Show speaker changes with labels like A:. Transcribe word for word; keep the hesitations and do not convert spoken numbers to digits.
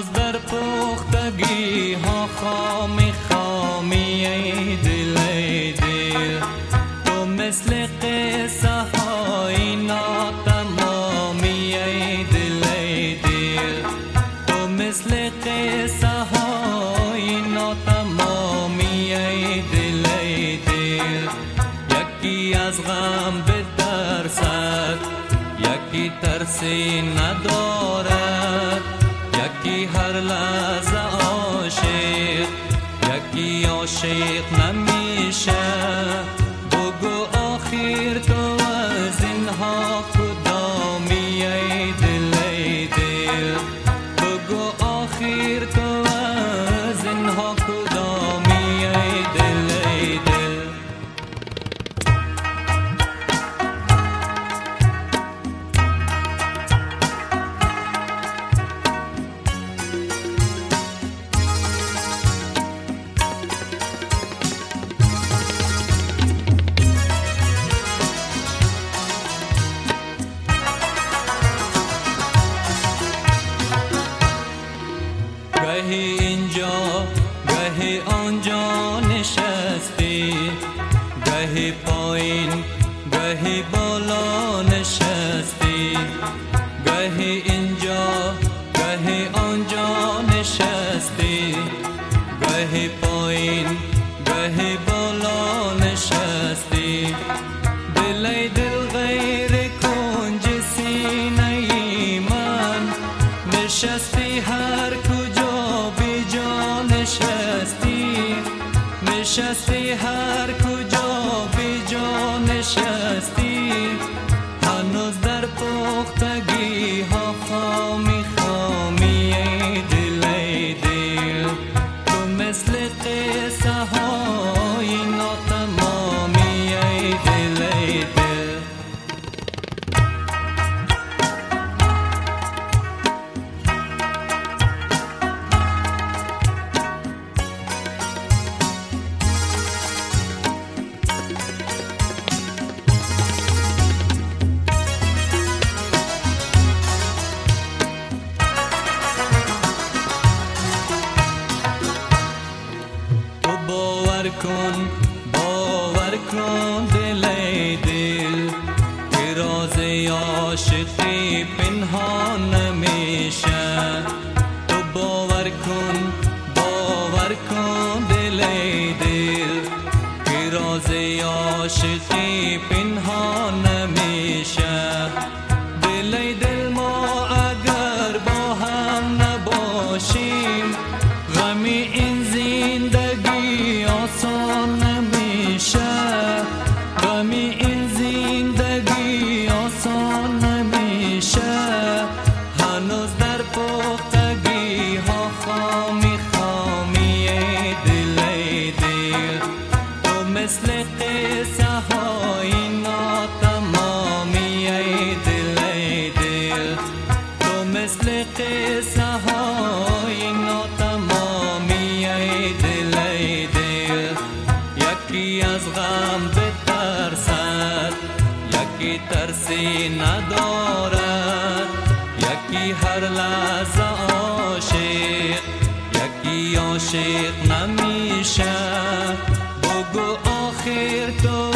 A: هنوز در پختگی ها خامی خامی ای دل ای دل، تو مثل قصه های ناتمامی ای دل ای دل، تو مثل قصه های ناتمامی ای دل ای دل. یکی از غم بترسد، یکی ترسی ندارد، یکی هر لحظه عاشق، یکی عاشق نمیشه. بگو آخر تو از اینها کدامی ای دل ای دل، بگو آخر تو از اینها کدامی ای دل ای دل. گهی اینجا گهی آنجا نشستی، گهی پایین گهی بالا نشستی، گهی اینجا گهی آنجا نشستی، گهی پایین گهی بالا نشستی. دل ای دل غیر کنج سینه ای من نشستی، هر کجا بی جا نشستی، نشستی هر کجا بی جا نشستی. هنوز در پختگی ها خامی خامی ای دل ای دل، تو مثل قصه های ناتمامی ای دل ای دل. باور کن باور کن دل ای دل، که راز عاشقی پنهان نمیشه. تو باور کن باور کن دل ای دل، که راز عاشقی پنهان نمیشه. دل ای دل ما اگر با هم نباشیم، غم این زندگی آسان نمیشه، غم این زندگی آسان نمیشه. هنوز در پختگی ها خامی خامی ای دل ای دل، تو مثل قصه های ناتمامی ای دل ای دل، تو مثل قصه های ناتمامی ای دل ای دل. یکی از غم بترسد، یکی ترسی ندارد، یکی هر لحظه عاشق، یکی عاشق نمیشه. بگو آخر تو